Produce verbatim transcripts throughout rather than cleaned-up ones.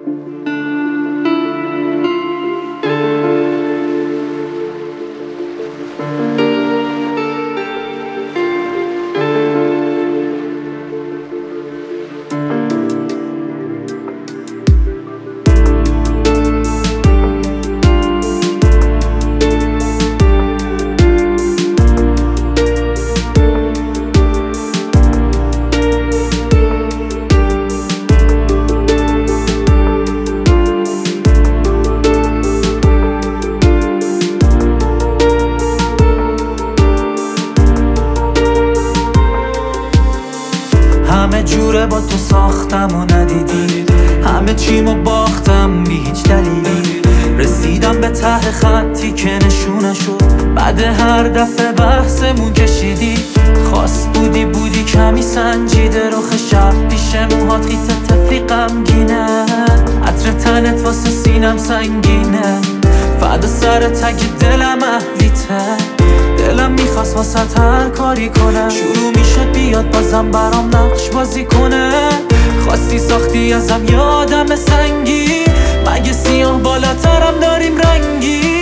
همه جوره با تو ساختم و ندیدی، همه چیمو باختم بی هیچ دلیلی. رسیدم به ته خطی که نشونه شد، بعد هر دفعه بحثمون کشیدی. خواست بودی بودی کمی سنجیده، رخ شب پیش موهات خیت تفلی غمگینه. عطر تنت واسه سینم سنگینه، فدا سر تک دلم اهلیته. دلم میخواست واسه هر کاری کنه، شروع میشد بیاد بازم برام نقش بازی کنه. خواستی ساختی ازم یادم سنگی، مگه سیاه بالاترم داریم رنگی.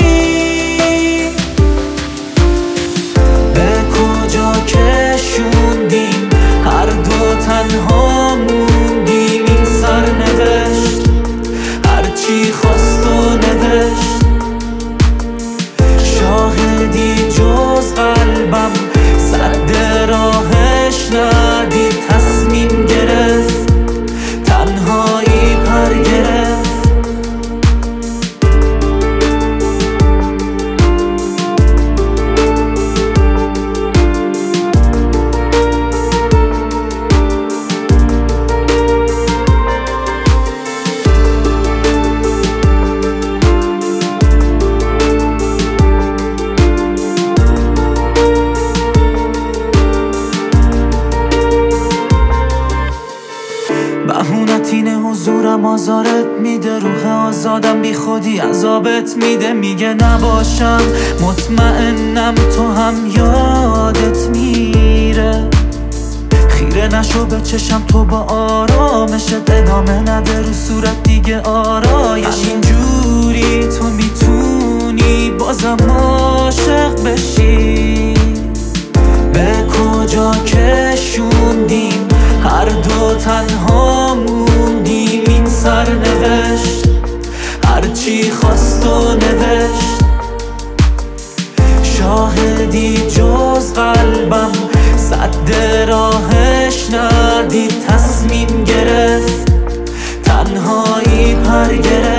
به کجا کشوندیم هر دو تنها موندیم، این سرنوشت هرچی خواست و نوشت. شاهدی جز قلبم سد راهش ندید، تصمیم گرفت تنهایی پر گرفت. بهونت اینه حضورم آزارت میده، روح آزادم بی خودی عذابت میده. میگه نباشم مطمئنم تو هم یادت میره. خیره نشو به چشم تو با آرامشت، ادامه نده رو صورت دیگه آرایش. همینجوری تو میتونی بازم عاشق بشی. به کجا کشوندیم هر دو تنها موندیم، این سرنوشت هرچی خواست و نوشت. شاهدی جز قلبم سد راهش ندید، تصمیم گرفت تنهایی پر گرفت.